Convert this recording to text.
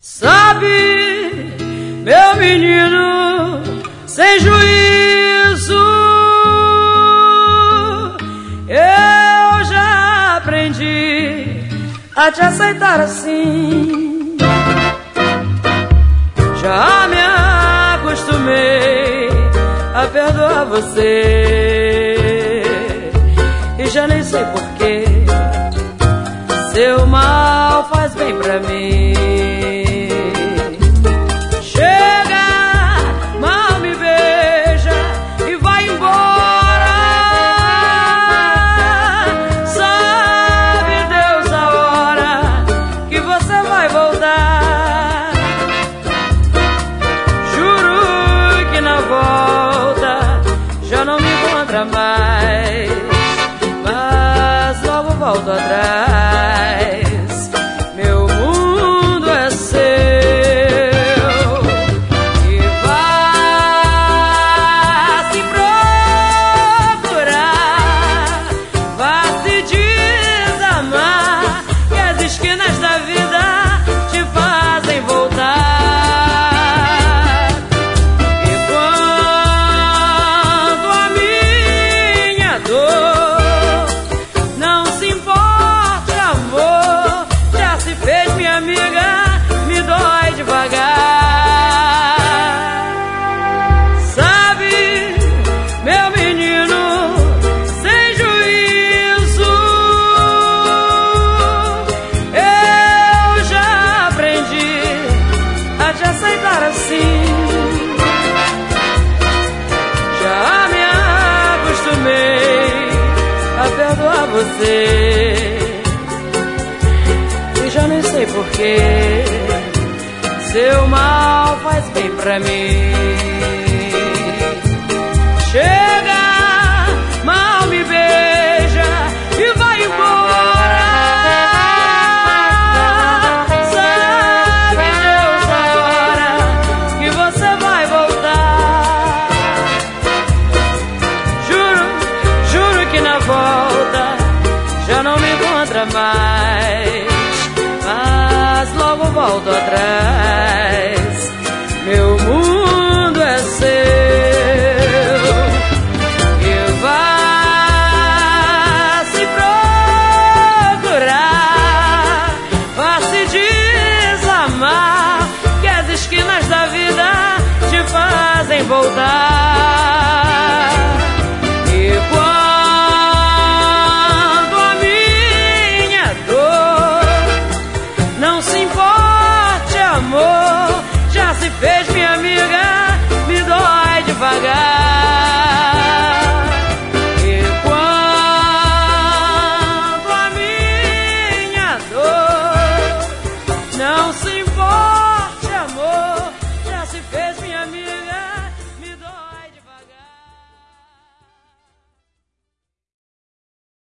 Sabe, meu menino sem juízo, eu já aprendi a te aceitar assim. Já me acostumei a perdoar você e já nem sei porquê. Seu mal faz bem pra mim. Mais, mas logo volto atrás. Meu mundo é seu e vá se procurar, vá se desamar, que as esquinas da vida te fazem voltar. Não se importe, amor, já se fez minha amiga, me dói devagar. Sabe, meu menino sem juízo, eu já aprendi a te aceitar assim. Já me acostumei a perdoar você e já nem sei porquê. Seu mal faz bem pra mim. Chega, mal me beija e vai embora. Sabe Deus a hora que você vai voltar. Juro que na volta já não me encontra mais, mas logo volto atrás. Meu mundo é seu e vá se procurar, vá se desamar, que as esquinas da vida te fazem voltar. E quando a minha dor não se importe, amor, já se fez minha amiga, me dói devagar. E quando a minha dor não se importe,